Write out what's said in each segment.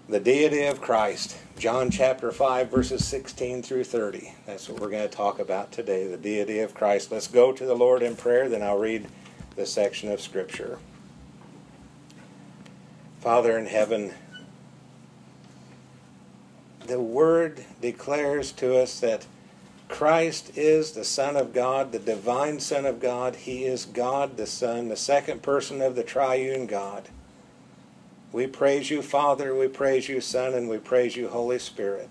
The deity of Christ. John chapter 5, verses 16 through 30. That's what we're going to talk about today, the deity of Christ. Let's go to the Lord in prayer, then I'll read the section of Scripture. Father in heaven, the Word declares to us that Christ is the Son of God, the divine Son of God. He is God the Son, the second person of the triune God. We praise you, Father, we praise you, Son, and we praise you, Holy Spirit.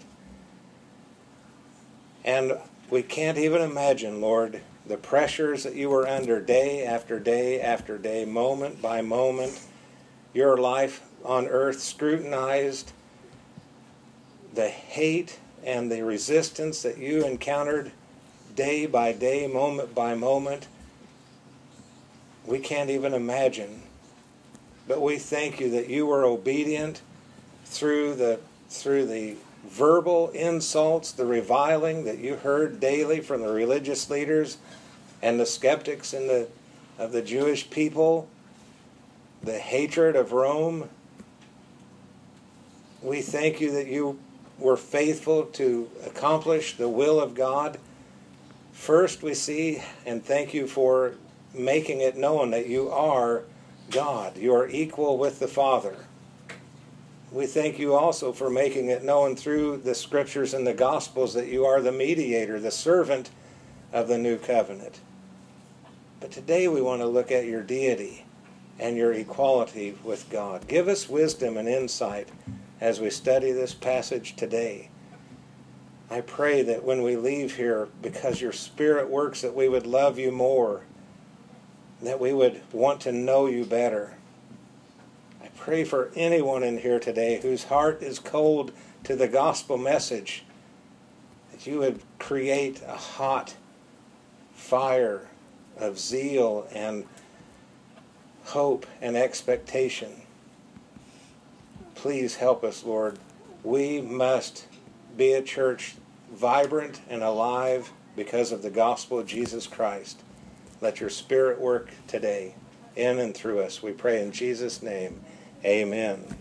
And we can't even imagine, Lord, the pressures that you were under day after day after day, moment by moment, your life on earth scrutinized, the hate and the resistance that you encountered day by day, moment by moment. We can't even imagine. But we thank you that you were obedient through the verbal insults, the reviling that you heard daily from the religious leaders and the skeptics of the Jewish people, the hatred of Rome. We thank you that you were faithful to accomplish the will of God. First, we see and thank you for making it known that you are God. You are equal with the Father. We thank you also for making it known through the Scriptures and the Gospels that you are the mediator, the servant of the new covenant. But today we want to look at your deity and your equality with God. Give us wisdom and insight as we study this passage today. I pray that when we leave here, because your Spirit works, that we would love you more, that we would want to know you better. I pray for anyone in here today whose heart is cold to the gospel message, that you would create a hot fire of zeal and hope and expectation. Please help us, Lord. We must be a church vibrant and alive because of the gospel of Jesus Christ. Let your Spirit work today in and through us. We pray in Jesus' name. Amen.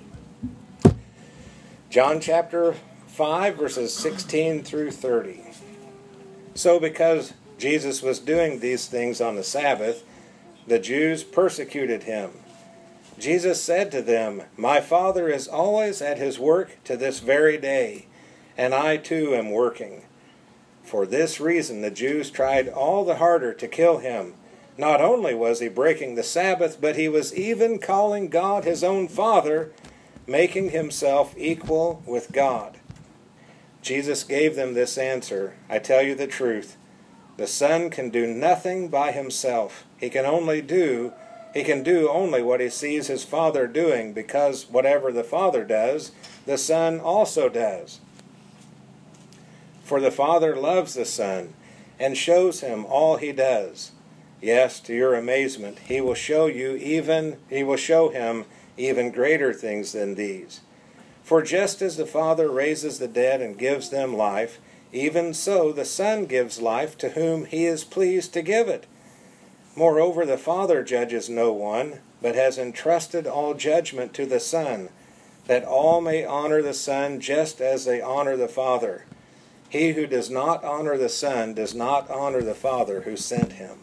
John chapter 5, verses 16 through 30. So because Jesus was doing these things on the Sabbath, the Jews persecuted him. Jesus said to them, "My Father is always at his work to this very day, and I too am working." For this reason the Jews tried all the harder to kill him. Not only was he breaking the Sabbath, but he was even calling God his own Father, making himself equal with God. Jesus gave them this answer, "I tell you the truth. The Son can do nothing by himself. He can do only what he sees his Father doing, because whatever the Father does, the Son also does. For the Father loves the Son and shows him all he does. Yes, to your amazement, he will show him even greater things than these. For just as the Father raises the dead and gives them life, even so the Son gives life to whom he is pleased to give it. Moreover, the Father judges no one, but has entrusted all judgment to the Son, that all may honor the Son just as they honor the Father. He who does not honor the Son does not honor the Father who sent him.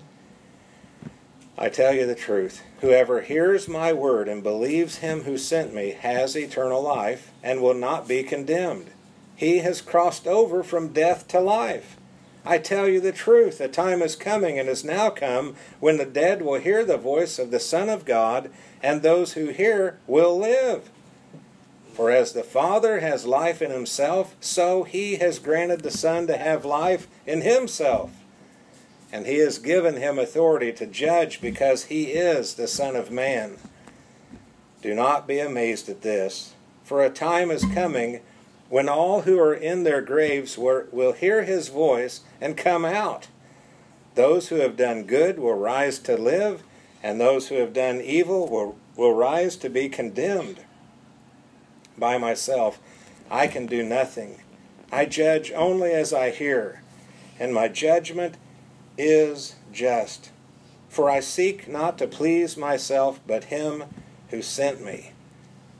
I tell you the truth, whoever hears my word and believes him who sent me has eternal life and will not be condemned. He has crossed over from death to life. I tell you the truth, a time is coming and has now come when the dead will hear the voice of the Son of God, and those who hear will live. For as the Father has life in himself, so he has granted the Son to have life in himself. And he has given him authority to judge because he is the Son of Man. Do not be amazed at this, for a time is coming when all who are in their graves will hear his voice and come out. Those who have done good will rise to live, and those who have done evil will rise to be condemned. By myself, I can do nothing. I judge only as I hear, and my judgment is just. For I seek not to please myself, but him who sent me.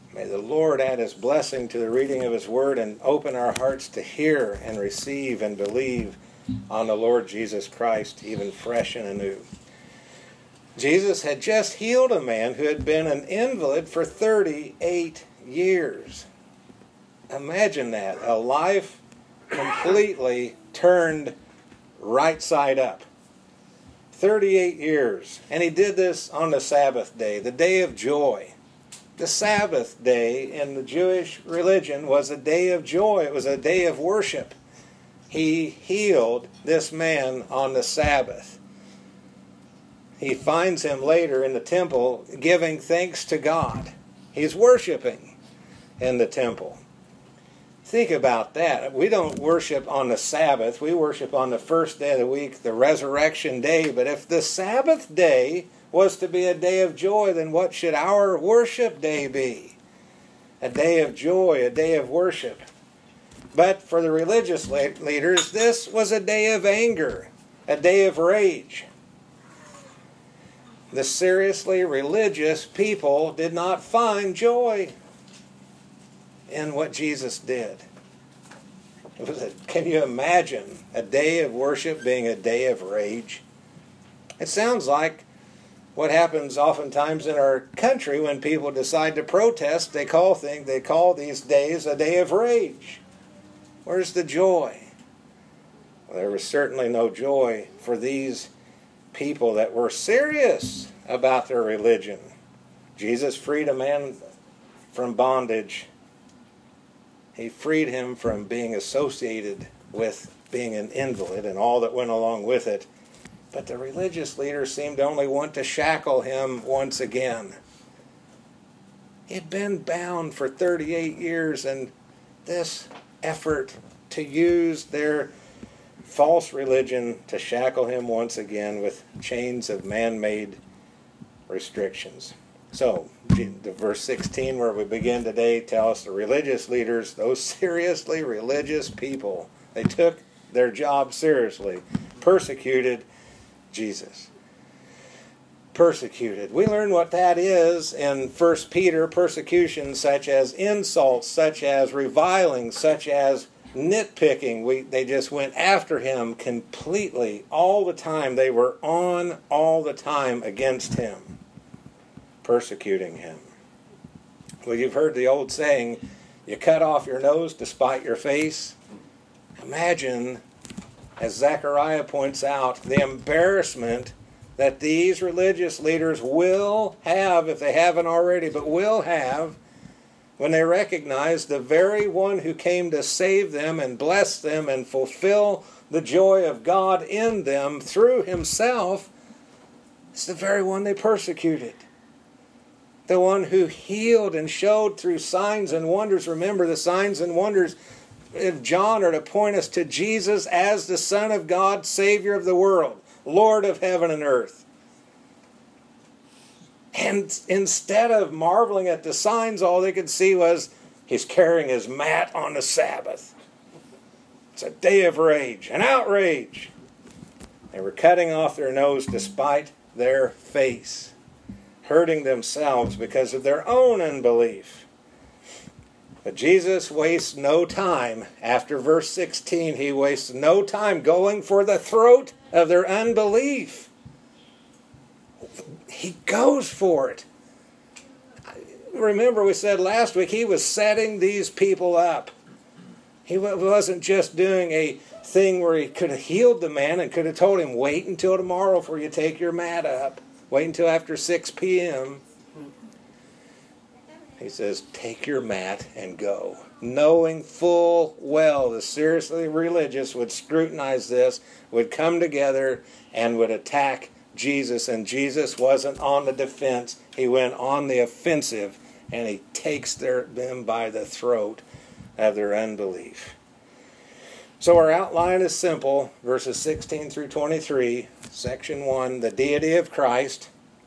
May the Lord add His blessing to the reading of His Word and open our hearts to hear and receive and believe on the Lord Jesus Christ, even fresh and anew. Jesus had just healed a man who had been an invalid for 38 years. Imagine that, a life completely turned right side up. 38 years. And He did this on the Sabbath day, the day of joy. The Sabbath day in the Jewish religion was a day of joy. It was a day of worship. He healed this man on the Sabbath. He finds him later in the temple giving thanks to God. He's worshiping in the temple. Think about that. We don't worship on the Sabbath. We worship on the first day of the week, the resurrection day. But if the Sabbath day was to be a day of joy, then what should our worship day be? A day of joy, a day of worship. But for the religious leaders, this was a day of anger, a day of rage. The seriously religious people did not find joy in what Jesus did. Can you imagine a day of worship being a day of rage? It sounds like what happens oftentimes in our country when people decide to protest. They call these days a day of rage. Where's the joy? Well, there was certainly no joy for these people that were serious about their religion. Jesus freed a man from bondage. He freed him from being associated with being an invalid and all that went along with it. But the religious leaders seemed to only want to shackle him once again. He'd been bound for 38 years, and this effort to use their false religion to shackle him once again with chains of man-made restrictions. So, the verse 16 where we begin today tells us the religious leaders, those seriously religious people, they took their job seriously, persecuted Jesus. Persecuted. We learn what that is in 1 Peter, persecution such as insults, such as reviling, such as nitpicking. They just went after him completely all the time. They were on all the time against him, persecuting him. Well, you've heard the old saying, you cut off your nose to spite your face. Imagine, as Zechariah points out, the embarrassment that these religious leaders will have, if they haven't already, but will have, when they recognize the very one who came to save them and bless them and fulfill the joy of God in them through himself, is the very one they persecuted. The one who healed and showed through signs and wonders. Remember, the signs and wonders of John are to point us to Jesus as the Son of God, Savior of the world, Lord of heaven and earth. And instead of marveling at the signs, all they could see was he's carrying his mat on the Sabbath. It's a day of rage, an outrage. They were cutting off their nose to spite their face, hurting themselves because of their own unbelief. But Jesus wastes no time. After verse 16, he wastes no time going for the throat of their unbelief. He goes for it. Remember, we said last week, he was setting these people up. He wasn't just doing a thing where he could have healed the man and could have told him, wait until tomorrow before you take your mat up. Wait until after 6 p.m. He says, take your mat and go. Knowing full well the seriously religious would scrutinize this, would come together and would attack Jesus. And Jesus wasn't on the defense. He went on the offensive, and he takes them by the throat of their unbelief. So our outline is simple. Verses 16 through 23, section 1, the deity of Christ.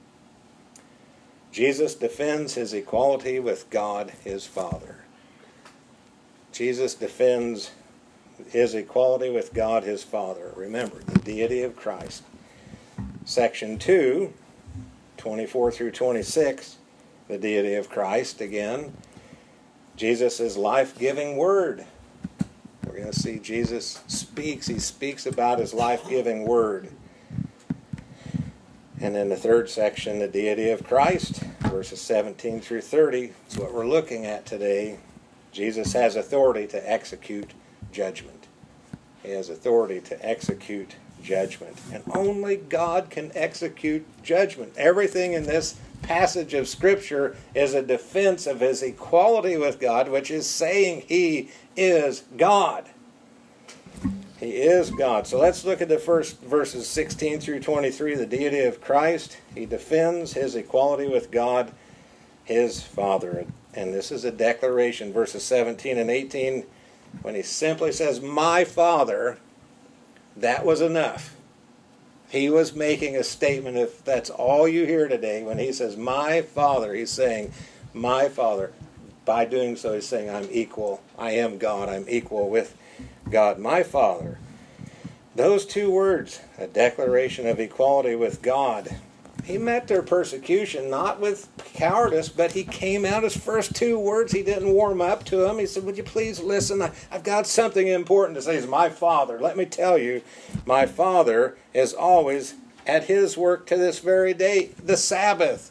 Jesus defends his equality with God, his Father. Jesus defends his equality with God, his Father. Remember, the deity of Christ. Section 2, 24 through 26, the deity of Christ again. Jesus' life-giving word. We're going to see Jesus speaks. He speaks about his life-giving word. And in the third section, the deity of Christ, verses 17 through 30, is what we're looking at today. Jesus has authority to execute judgment. He has authority to execute judgment. And only God can execute judgment. Everything in this passage of Scripture is a defense of his equality with God, which is saying he is God. He is God. So let's look at the first verses 16 through 23, the deity of Christ. He defends his equality with God, his Father. And this is a declaration, verses 17 and 18, when he simply says, my Father, that was enough. He was making a statement. If that's all you hear today, when he says, my Father, he's saying, my Father. By doing so, he's saying, I'm equal. I am God. I'm equal with God, my Father. Those two words, a declaration of equality with God. He met their persecution not with cowardice, but he came out his first two words. He didn't warm up to them. He said, would you please listen? I've got something important to say. He's my Father. Let me tell you, my Father is always at his work to this very day, the Sabbath.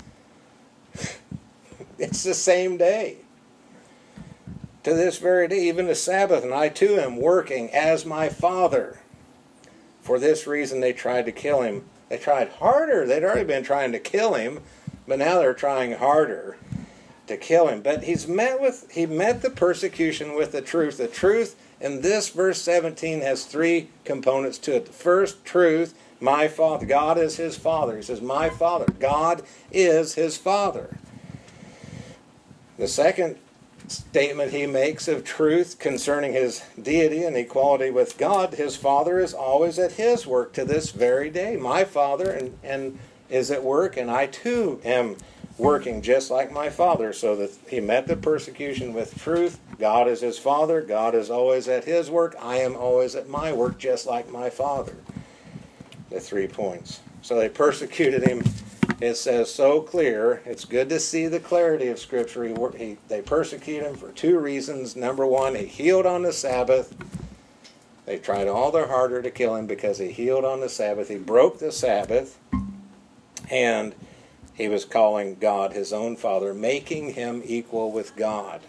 It's the same day. To this very day, even the Sabbath, and I too am working as my Father. For this reason they tried to kill him. They tried harder. They'd already been trying to kill him, but now they're trying harder to kill him. But he met the persecution with the truth. The truth in this verse 17 has three components to it. The first truth, my Father. God is his Father. He says, my Father. God is his Father. The second statement he makes of truth concerning his deity and equality with God, his Father is always at his work to this very day. My Father and is at work, and I too am working just like my Father. So that he met the persecution with truth. God is his Father. God is always at his work. I am always at my work just like my Father. The 3 points. So they persecuted him. It says so clear. It's good to see the clarity of Scripture. They persecute him for two reasons. Number one, he healed on the Sabbath. They tried all their harder to kill him because he healed on the Sabbath. He broke the Sabbath, and he was calling God his own Father, making him equal with God.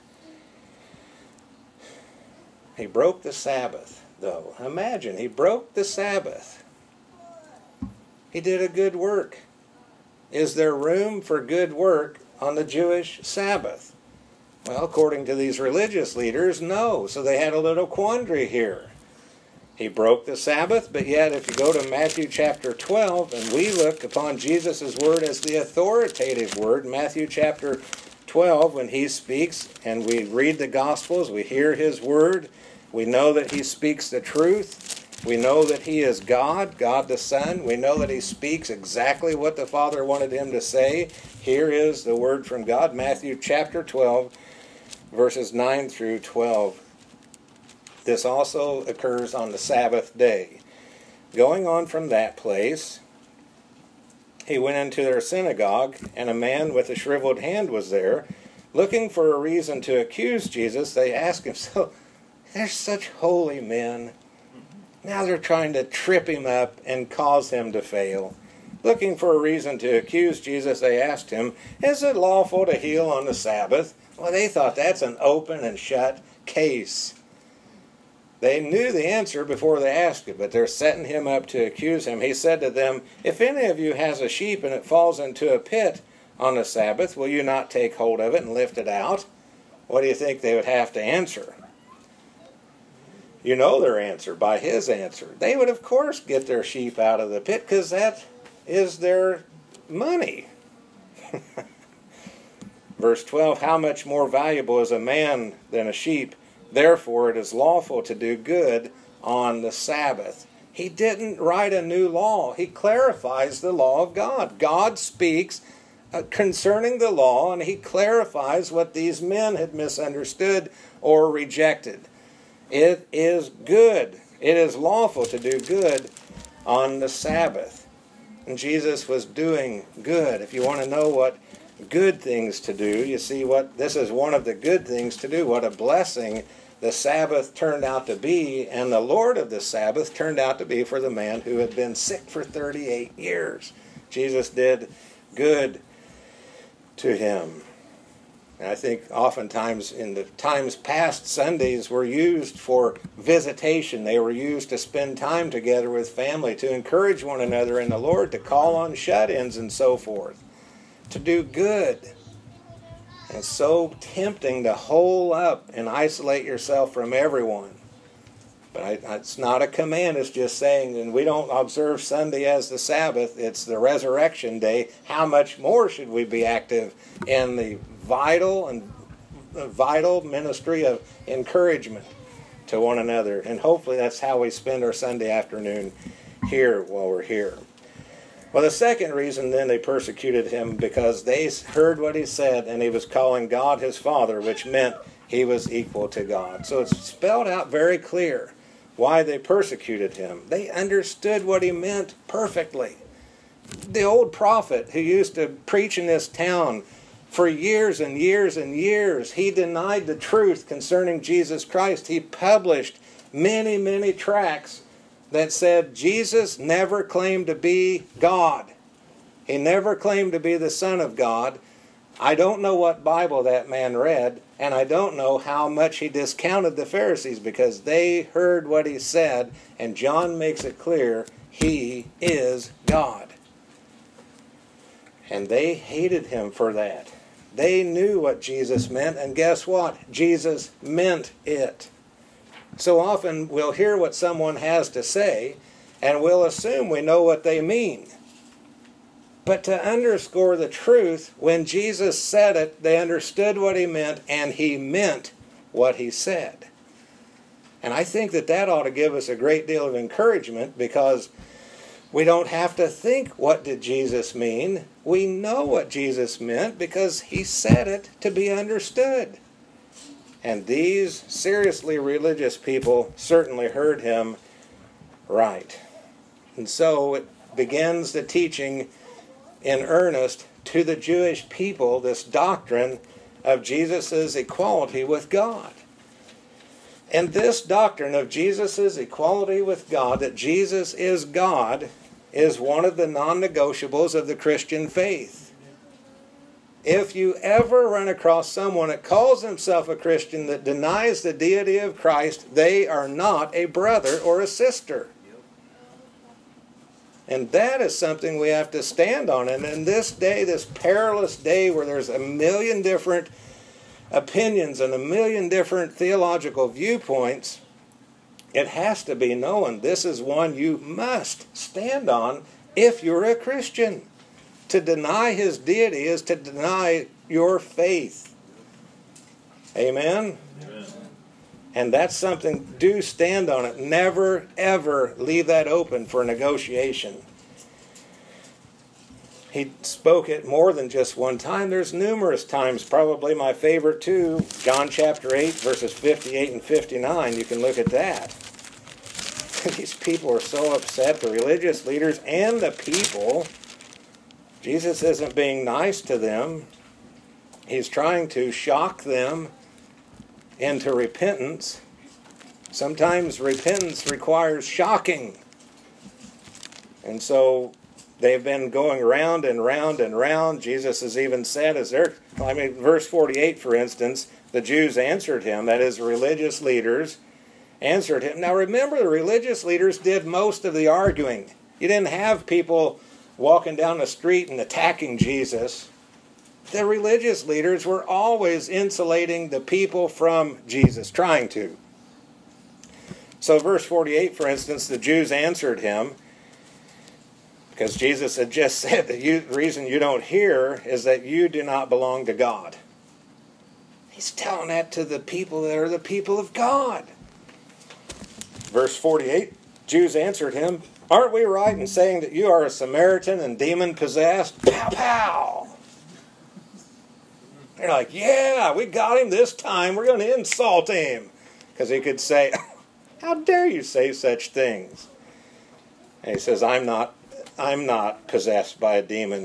He broke the Sabbath, though. Imagine, he broke the Sabbath. He did a good work. Is there room for good work on the Jewish Sabbath? Well, according to these religious leaders, no. So they had a little quandary here. He broke the Sabbath, but yet if you go to Matthew chapter 12, and we look upon Jesus' word as the authoritative word, Matthew chapter 12, when he speaks, and we read the Gospels, we hear his word, we know that he speaks the truth. We know that he is God, God the Son. We know that he speaks exactly what the Father wanted him to say. Here is the word from God, Matthew chapter 12, verses 9 through 12. This also occurs on the Sabbath day. Going on from that place, he went into their synagogue, and a man with a shriveled hand was there. Looking for a reason to accuse Jesus, they asked him, so they're such holy men. Now they're trying to trip him up and cause him to fail. Looking for a reason to accuse Jesus, they asked him, is it lawful to heal on the Sabbath? Well, they thought that's an open and shut case. They knew the answer before they asked it, but they're setting him up to accuse him. He said to them, if any of you has a sheep and it falls into a pit on the Sabbath, will you not take hold of it and lift it out? What do you think they would have to answer? You know their answer by his answer. They would, of course, get their sheep out of the pit because that is their money. Verse 12, how much more valuable is a man than a sheep? Therefore, it is lawful to do good on the Sabbath. He didn't write a new law. He clarifies the law of God. God speaks concerning the law, and he clarifies what these men had misunderstood or rejected. It is good. It is lawful to do good on the Sabbath. And Jesus was doing good. If you want to know what good things to do. You see, this is one of the good things to do. What a blessing the Sabbath turned out to be, and the Lord of the Sabbath turned out to be for the man who had been sick for 38 years. Jesus did good to him. And I think oftentimes in the times past, Sundays were used for visitation. They were used to spend time together with family, to encourage one another in the Lord, to call on shut-ins and so forth, to do good. And it's so tempting to hole up and isolate yourself from everyone. But it's not a command, it's just saying, and we don't observe Sunday as the Sabbath, it's the resurrection day. How much more should we be active in the vital ministry of encouragement to one another? And hopefully that's how we spend our Sunday afternoon here while we're here. Well, the second reason then they persecuted him, because they heard what he said, and he was calling God his Father, which meant he was equal to God. So it's spelled out very clear why they persecuted him. They understood what he meant perfectly. The old prophet who used to preach in this town for years and years and years, he denied the truth concerning Jesus Christ. He published many, many tracts that said Jesus never claimed to be God. He never claimed to be the Son of God. I don't know what Bible that man read, and I don't know how much he discounted the Pharisees, because they heard what he said, and John makes it clear he is God. And they hated him for that. They knew what Jesus meant, and guess what? Jesus meant it. So often we'll hear what someone has to say, and we'll assume we know what they mean. But to underscore the truth, when Jesus said it, they understood what he meant, and he meant what he said. And I think that ought to give us a great deal of encouragement, because we don't have to think, what did Jesus mean? We know what Jesus meant because he said it to be understood. And these seriously religious people certainly heard him right. And so it begins the teaching in earnest to the Jewish people, this doctrine of Jesus' equality with God. And this doctrine of Jesus' equality with God, that Jesus is God, is one of the non-negotiables of the Christian faith. If you ever run across someone that calls himself a Christian that denies the deity of Christ, they are not a brother or a sister. And that is something we have to stand on. And in this day, this perilous day where there's a million different opinions and a million different theological viewpoints, it has to be known this is one you must stand on if you're a Christian. To deny his deity is to deny your faith. Amen? Amen. And that's something, do stand on it. Never, ever leave that open for negotiation. He spoke it more than just one time. There's numerous times, probably my favorite too, John chapter 8, verses 58 and 59. You can look at that. These people are so upset, the religious leaders and the people. Jesus isn't being nice to them. He's trying to shock them into repentance. Sometimes repentance requires shocking. And so they've been going round and round and round. Jesus has even said, verse 48, for instance, the Jews answered him, that is, the religious leaders answered him. Now remember, the religious leaders did most of the arguing. You didn't have people walking down the street and attacking Jesus. The religious leaders were always insulating the people from Jesus, trying to. So verse 48, for instance, the Jews answered him, because Jesus had just said that the reason you don't hear is that you do not belong to God. He's telling that to the people that are the people of God. Verse 48, Jews answered him, aren't we right in saying that you are a Samaritan and demon-possessed? Pow, pow! They're like, yeah, we got him this time. We're going to insult him. Because he could say, how dare you say such things? And he says, I'm not possessed by a demon,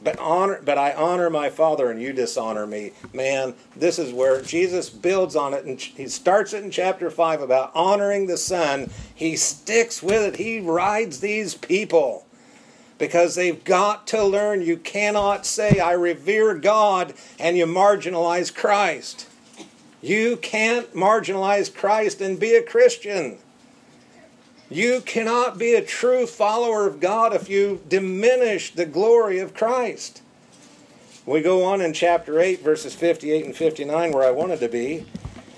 But I honor my Father, and you dishonor me. Man, this is where Jesus builds on it, and he starts it in chapter 5 about honoring the Son. He sticks with it. He rides these people because they've got to learn. You cannot say, I revere God, and you marginalize Christ. You can't marginalize Christ and be a Christian. You cannot be a true follower of God if you diminish the glory of Christ. We go on in chapter 8, verses 58 and 59, where I wanted to be.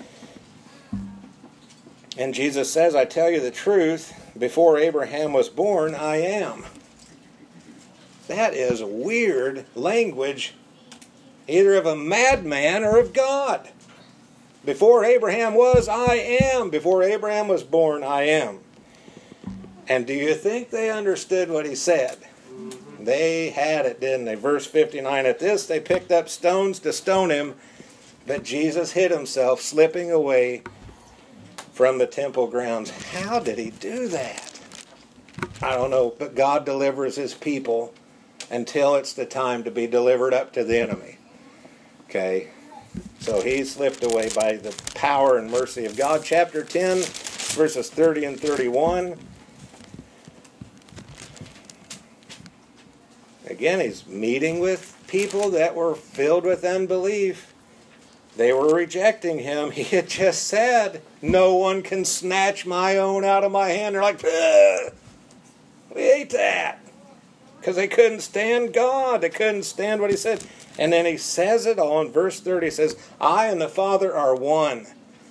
And Jesus says, I tell you the truth, before Abraham was born, I am. That is weird language, either of a madman or of God. Before Abraham was, I am. Before Abraham was born, I am. And do you think they understood what he said? Mm-hmm. They had it, didn't they? Verse 59, at this they picked up stones to stone him, but Jesus hid himself, slipping away from the temple grounds. How did he do that? I don't know, but God delivers his people until it's the time to be delivered up to the enemy. Okay? So he slipped away by the power and mercy of God. Chapter 10, verses 30 and 31. Again, he's meeting with people that were filled with unbelief. They were rejecting him. He had just said, no one can snatch my own out of my hand. They're like, ugh, we hate that. Because they couldn't stand God. They couldn't stand what he said. And then he says it all in verse 30. He says, I and the Father are one.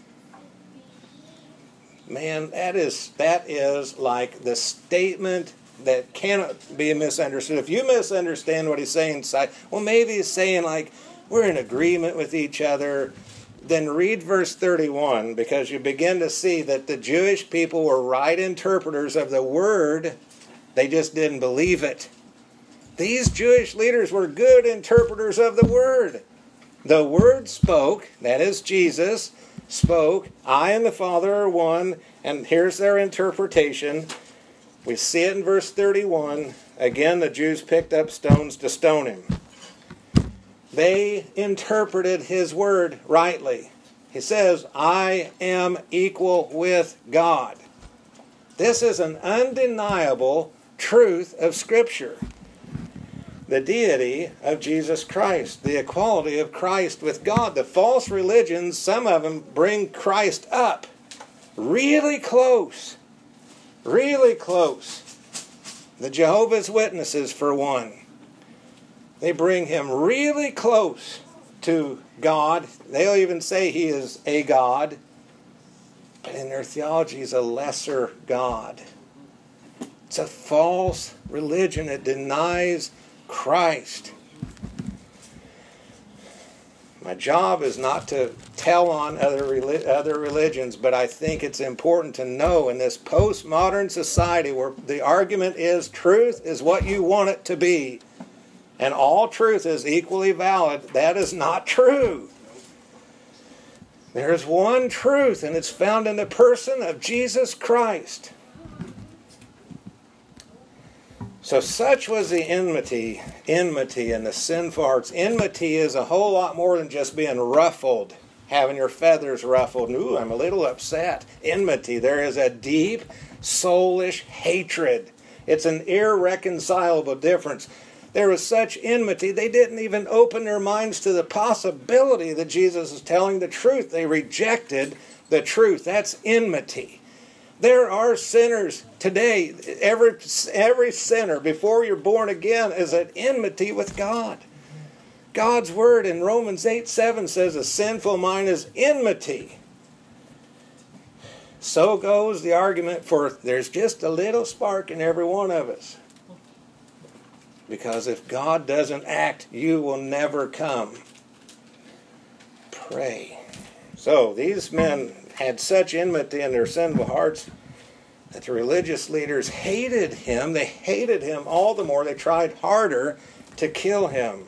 Man, that is like the statement that cannot be misunderstood. If you misunderstand what he's saying, well, maybe he's saying like, we're in agreement with each other. Then read verse 31, because you begin to see that the Jewish people were right interpreters of the word. They just didn't believe it. These Jewish leaders were good interpreters of the word. The word spoke, that is Jesus, spoke, I and the Father are one, and here's their interpretation. We see it in verse 31. Again, the Jews picked up stones to stone him. They interpreted his word rightly. He says, I am equal with God. This is an undeniable truth of Scripture. The deity of Jesus Christ, the equality of Christ with God. The false religions, some of them bring Christ up really close. Really close. The Jehovah's Witnesses, for one. They bring him really close to God. They'll even say he is a God. But in their theology, he's a lesser God. It's a false religion. It denies Christ. My job is not to tell on other religions, but I think it's important to know in this postmodern society where the argument is truth is what you want it to be, and all truth is equally valid. That is not true. There is one truth, and it's found in the person of Jesus Christ. So such was the enmity and the sinful hearts. Enmity is a whole lot more than just being ruffled, having your feathers ruffled. Ooh, I'm a little upset. Enmity, there is a deep, soulish hatred. It's an irreconcilable difference. There was such enmity, they didn't even open their minds to the possibility that Jesus is telling the truth. They rejected the truth. That's enmity. There are sinners today. Every sinner, before you're born again, is at enmity with God. God's word in Romans 8:7 says a sinful mind is enmity. So goes the argument for there's just a little spark in every one of us. Because if God doesn't act, you will never come. Pray. So these men had such enmity in their sinful hearts that the religious leaders hated him. They hated him all the more. They tried harder to kill him.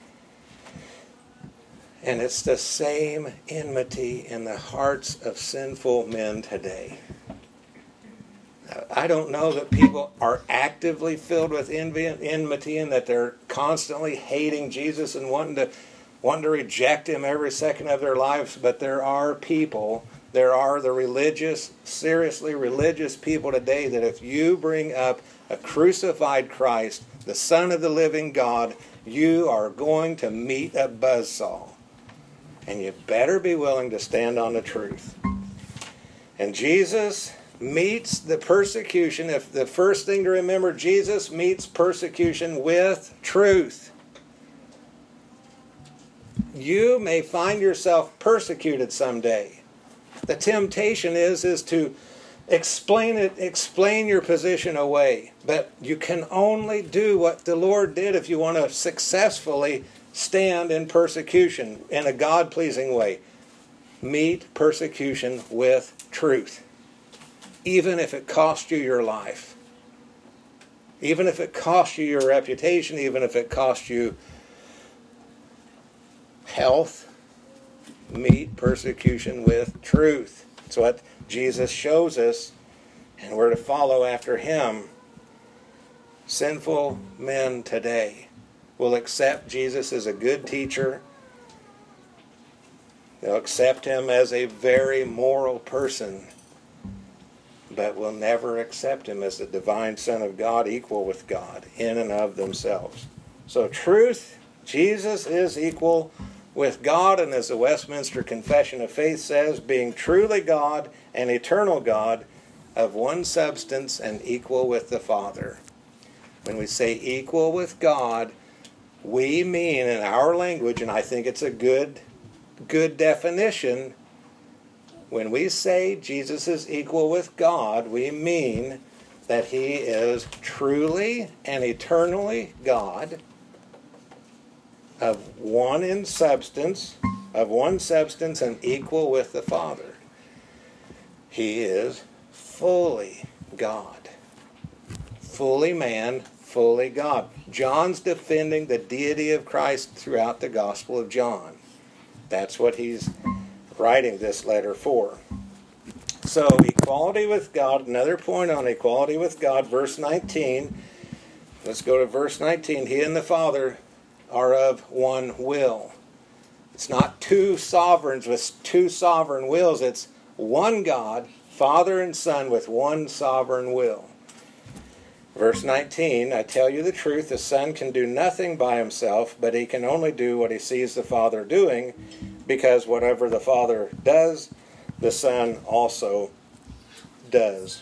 And it's the same enmity in the hearts of sinful men today. I don't know that people are actively filled with envy and enmity and that they're constantly hating Jesus and wanting to reject him every second of their lives, but there are people, there are the religious, seriously religious people today that if you bring up a crucified Christ, the Son of the living God, you are going to meet a buzzsaw. And you better be willing to stand on the truth. And Jesus meets the persecution. If the first thing to remember, Jesus meets persecution with truth. You may find yourself persecuted someday. The temptation is to explain your position away. But you can only do what the Lord did if you want to successfully stand in persecution in a God-pleasing way. Meet persecution with truth. Even if it costs you your life. Even if it costs you your reputation. Even if it costs you health. Meet persecution with truth. It's what Jesus shows us, and we're to follow after him. Sinful men today will accept Jesus as a good teacher. They'll accept him as a very moral person, but will never accept him as the divine Son of God, equal with God in and of themselves. So truth, Jesus is equal with God, and as the Westminster Confession of Faith says, being truly God and eternal God, of one substance and equal with the Father. When we say equal with God, we mean in our language, and I think it's a good definition, when we say Jesus is equal with God, we mean that he is truly and eternally God, of one substance and equal with the Father. He is fully God. Fully man, fully God. John's defending the deity of Christ throughout the Gospel of John. That's what he's writing this letter for. So, equality with God, another point on equality with God, verse 19. Let's go to verse 19. He and the Father are of one will. It's not two sovereigns with two sovereign wills. It's one God, Father and Son, with one sovereign will. Verse 19, I tell you the truth, the Son can do nothing by himself, but he can only do what he sees the Father doing, because whatever the Father does, the Son also does.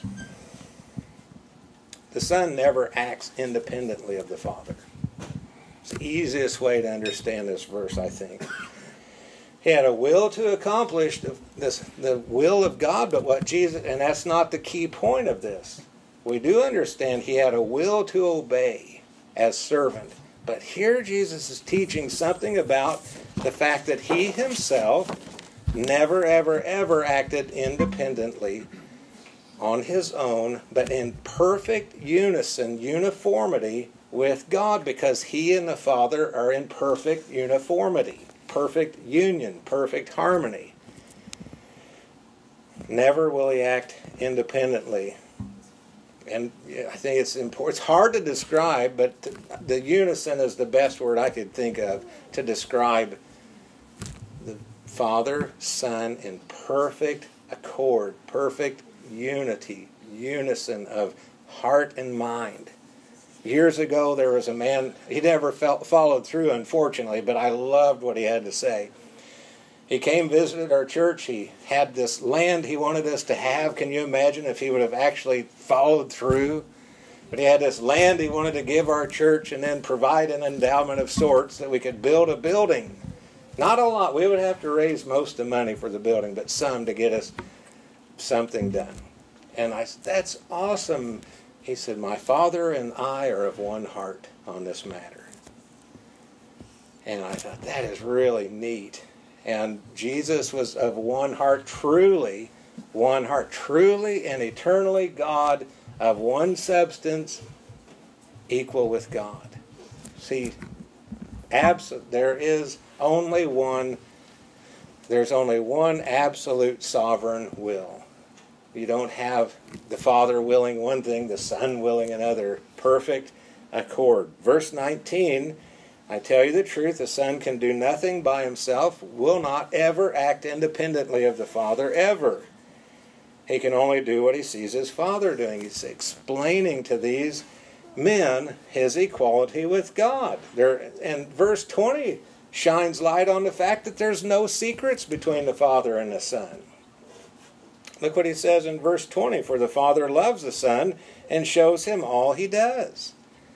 The Son never acts independently of the Father. It's the easiest way to understand this verse, I think. He had a will to accomplish the will of God, but what Jesus, and that's not the key point of this. We do understand he had a will to obey as servant. But here Jesus is teaching something about the fact that he himself never, ever, ever acted independently on his own, but in perfect unison, uniformity with God, because he and the Father are in perfect uniformity, perfect union, perfect harmony. Never will he act independently. And I think it's important. It's hard to describe, but the unison is the best word I could think of to describe the Father, Son in perfect accord, perfect unity, unison of heart and mind. Years ago, there was a man, he never followed through, unfortunately, but I loved what he had to say. He came, visited our church. He had this land he wanted us to have. Can you imagine if he would have actually followed through? But he had this land he wanted to give our church and then provide an endowment of sorts that we could build a building. Not a lot. We would have to raise most of the money for the building, but some to get us something done. And I said, that's awesome. He said, my Father and I are of one heart on this matter. And I thought, that is really neat. And Jesus was of one heart, truly and eternally God, of one substance, equal with God. See, there's only one absolute sovereign will. You don't have the Father willing one thing, the Son willing another. Perfect accord. Verse 19, I tell you the truth, the Son can do nothing by himself, will not ever act independently of the Father, ever. He can only do what he sees his Father doing. He's explaining to these men his equality with God. And verse 20 shines light on the fact that there's no secrets between the Father and the Son. Look what he says in verse 20, for the Father loves the Son and shows him all he does.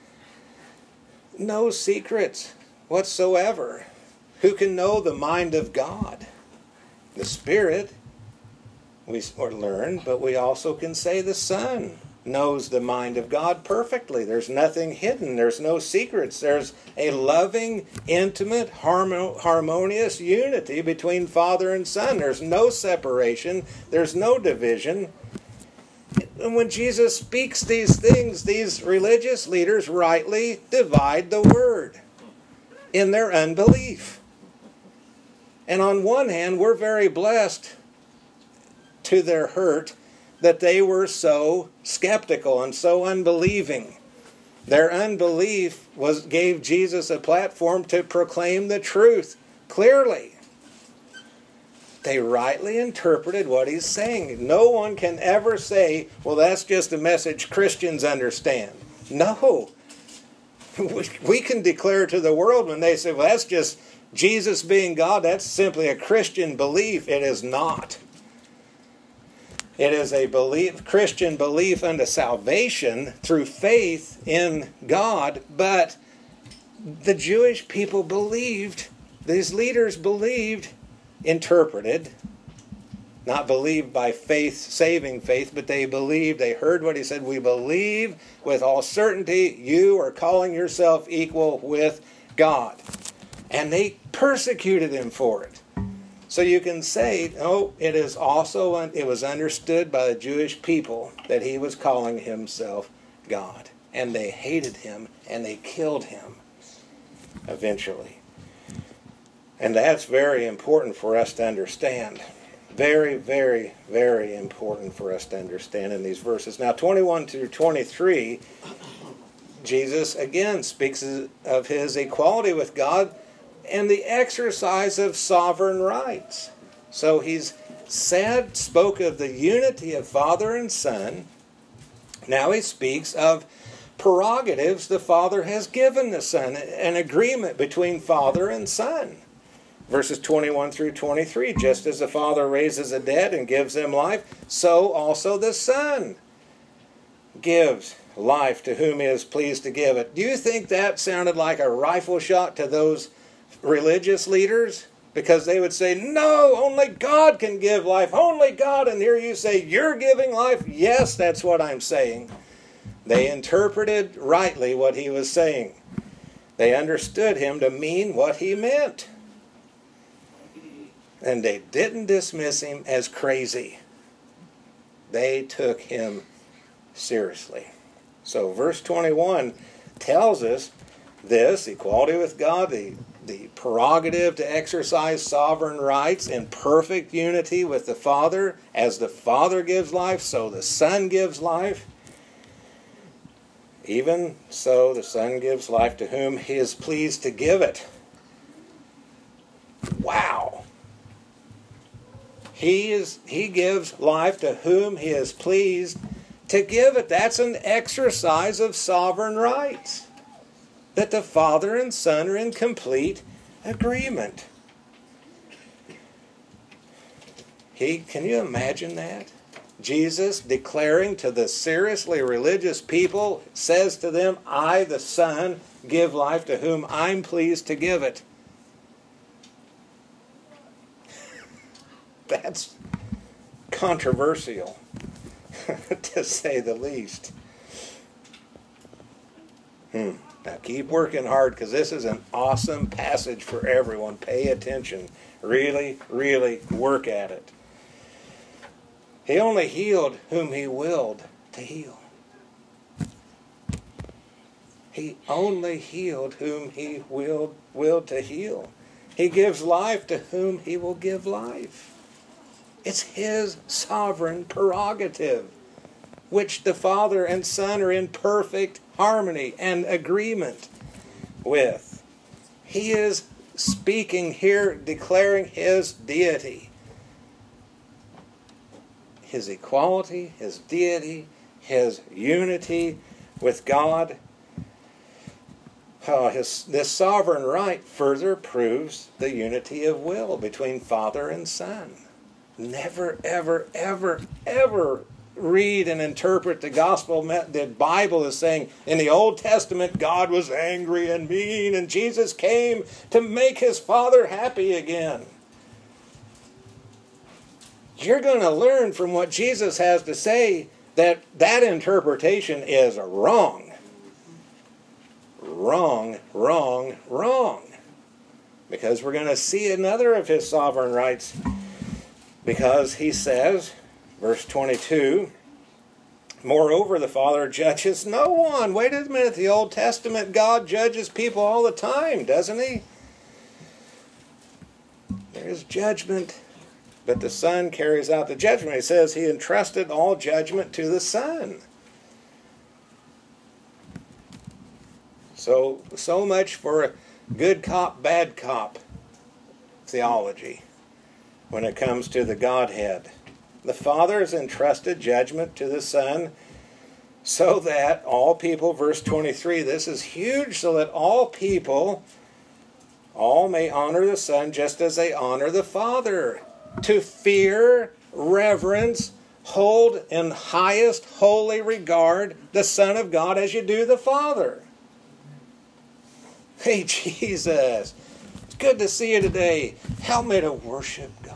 No secrets whatsoever. Who can know the mind of God? The Spirit, we learn, but we also can say the Son knows the mind of God perfectly. There's nothing hidden. There's no secrets. There's a loving, intimate, harmonious unity between Father and Son. There's no separation. There's no division. And when Jesus speaks these things, these religious leaders rightly divide the word in their unbelief. And on one hand, we're very blessed, to their hurt, that they were so skeptical and so unbelieving. Their unbelief gave Jesus a platform to proclaim the truth clearly. They rightly interpreted what he's saying. No one can ever say, well, that's just a message Christians understand. No. We can declare to the world when they say, well, that's just Jesus being God, that's simply a Christian belief. It is not. It is a Christian belief unto salvation through faith in God, but the Jewish people believed, these leaders believed, interpreted, not believed by faith, saving faith, but they believed, they heard what he said, we believe with all certainty you are calling yourself equal with God. And they persecuted him for it. So you can say, it was understood by the Jewish people that he was calling himself God. And they hated him, and they killed him eventually. And that's very important for us to understand. Very, very, very important for us to understand in these verses. Now, 21 through 23, Jesus again speaks of his equality with God and the exercise of sovereign rights. So he's spoke of the unity of Father and Son. Now he speaks of prerogatives the Father has given the Son, an agreement between Father and Son. Verses 21 through 23, just as the Father raises the dead and gives them life, so also the Son gives life to whom he is pleased to give it. Do you think that sounded like a rifle shot to those religious leaders? Because they would say, no, only God can give life, only God. And here you say, you're giving life? Yes, that's what I'm saying. They interpreted rightly what he was saying. They understood him to mean what he meant. And they didn't dismiss him as crazy. They took him seriously. So verse 21 tells us this, equality with God, the prerogative to exercise sovereign rights in perfect unity with the Father. As the Father gives life, so the Son gives life. Even so, the Son gives life to whom he is pleased to give it. Wow! He gives life to whom he is pleased to give it. That's an exercise of sovereign rights. That the Father and Son are in complete agreement. Can you imagine that? Jesus declaring to the seriously religious people, says to them, I, the Son, give life to whom I'm pleased to give it. That's controversial, to say the least. Now keep working hard, because this is an awesome passage for everyone. Pay attention. Really, really work at it. He only healed whom he willed to heal. He only healed whom he willed to heal. He gives life to whom he will give life. It's His sovereign prerogative, which the Father and Son are in perfect harmony and agreement with. He is speaking here, declaring His deity. His equality, His deity, His unity with God. This sovereign right further proves the unity of will between Father and Son. Never, ever, ever, ever read and interpret the gospel. The Bible is saying in the Old Testament God was angry and mean and Jesus came to make His Father happy again. You're going to learn from what Jesus has to say that that interpretation is wrong. Wrong, wrong, wrong. Because we're going to see another of His sovereign rights. Because He says, verse 22, moreover, the Father judges no one. Wait a minute, the Old Testament, God judges people all the time, doesn't He? There is judgment, but the Son carries out the judgment. He says He entrusted all judgment to the Son. So much for good cop, bad cop theology when it comes to the Godhead. The Father has entrusted judgment to the Son so that all people, verse 23, this is huge, so that all people, all may honor the Son just as they honor the Father. To fear, reverence, hold in highest holy regard the Son of God as you do the Father. Hey, Jesus, it's good to see you today. Help me to worship God.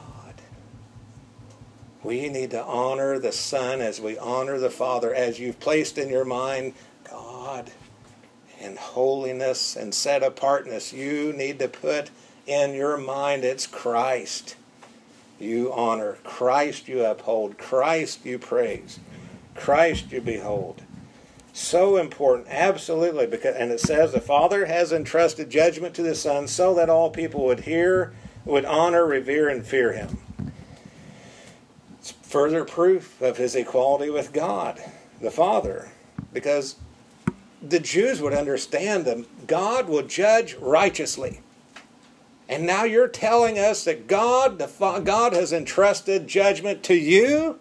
We need to honor the Son as we honor the Father, as you've placed in your mind God and holiness and set apartness. You need to put in your mind it's Christ. You honor Christ, you uphold Christ, you praise Christ, you behold. So important, absolutely, and it says the Father has entrusted judgment to the Son so that all people would hear, would honor, revere, and fear Him. It's further proof of His equality with God, the Father, because the Jews would understand that God will judge righteously. And now you're telling us that God has entrusted judgment to you?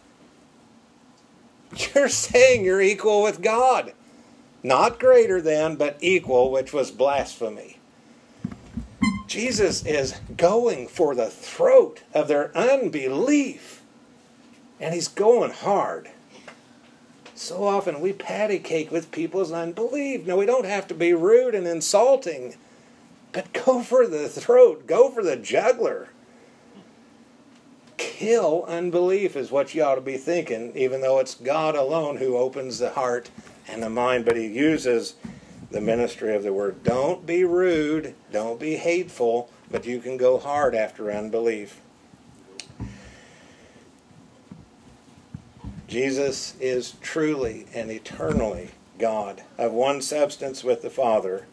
You're saying you're equal with God. Not greater than, but equal, which was blasphemy. Jesus is going for the throat of their unbelief. And He's going hard. So often we patty cake with people's unbelief. No, we don't have to be rude and insulting. But go for the throat. Go for the jugular. Kill unbelief is what you ought to be thinking, even though it's God alone who opens the heart and the mind. But He uses the ministry of the Word. Don't be rude. Don't be hateful. But you can go hard after unbelief. Jesus is truly and eternally God, of one substance with the Father,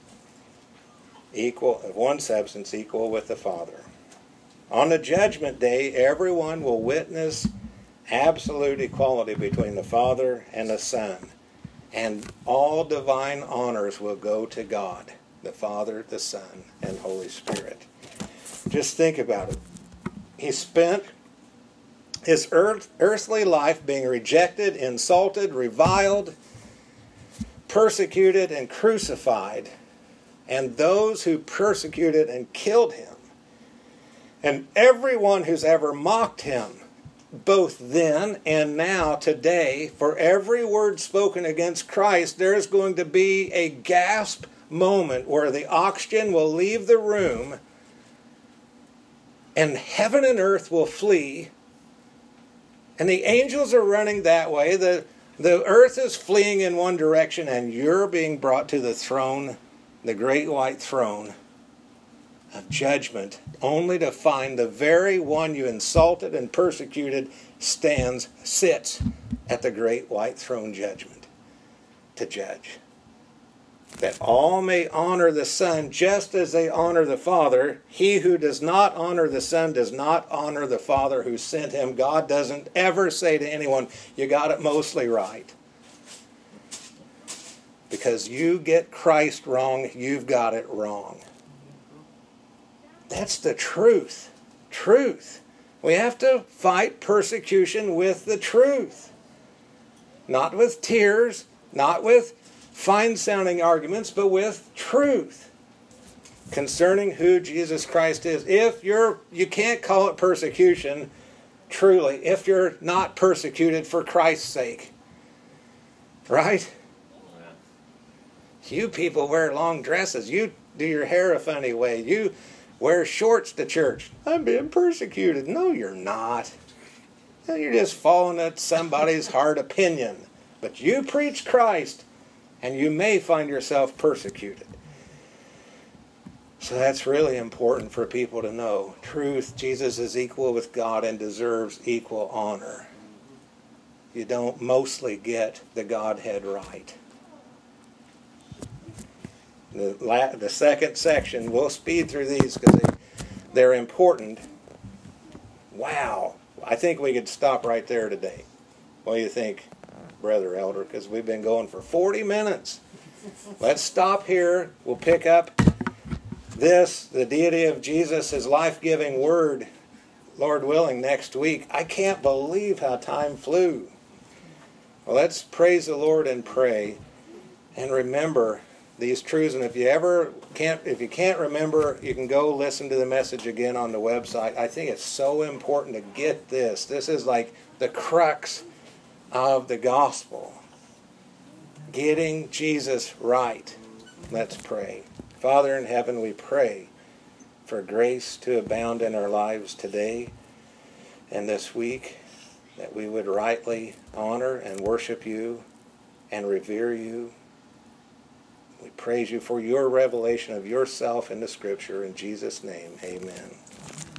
of one substance equal with the Father. On the judgment day, everyone will witness absolute equality between the Father and the Son, and all divine honors will go to God, the Father, the Son, and Holy Spirit. Just think about it. He spent His earthly life being rejected, insulted, reviled, persecuted, and crucified, and those who persecuted and killed Him. And everyone who's ever mocked Him, both then and now, today, for every word spoken against Christ, there is going to be a gasp moment where the oxygen will leave the room and heaven and earth will flee. And the angels are running that way. The earth is fleeing in one direction, and you're being brought to the throne, the great white throne of judgment, only to find the very one you insulted and persecuted sits at the great white throne judgment to judge. that all may honor the Son just as they honor the Father. He who does not honor the Son does not honor the Father who sent him. God doesn't ever say to anyone, you got it mostly right. Because you get Christ wrong, you've got it wrong. That's the truth. Truth. We have to fight persecution with the truth. Not with tears, not with fine-sounding arguments, but with truth concerning who Jesus Christ is. If you can't call it persecution, truly, if you're not persecuted for Christ's sake. Right? You people wear long dresses. You do your hair a funny way. You wear shorts to church. I'm being persecuted. No, you're not. You're just following at somebody's hard opinion. But you preach Christ, and you may find yourself persecuted. So that's really important for people to know. Truth, Jesus is equal with God and deserves equal honor. You don't mostly get the Godhead right. The second section, we'll speed through these because they're important. Wow. I think we could stop right there today. What do you think, Brother Elder? Because we've been going for 40 minutes. Let's stop here. We'll pick up this, the deity of Jesus, his life-giving word, Lord willing, next week. I can't believe how time flew. Well, let's praise the Lord and pray and remember these truths. And if you can't remember, you can go listen to the message again on the website. I think it's so important to get this. This is like the crux of the gospel. Getting Jesus right. Let's pray. Father in heaven, we pray for grace to abound in our lives today and this week, that we would rightly honor and worship you and revere you. We praise you for your revelation of yourself in the Scripture. In Jesus' name, amen.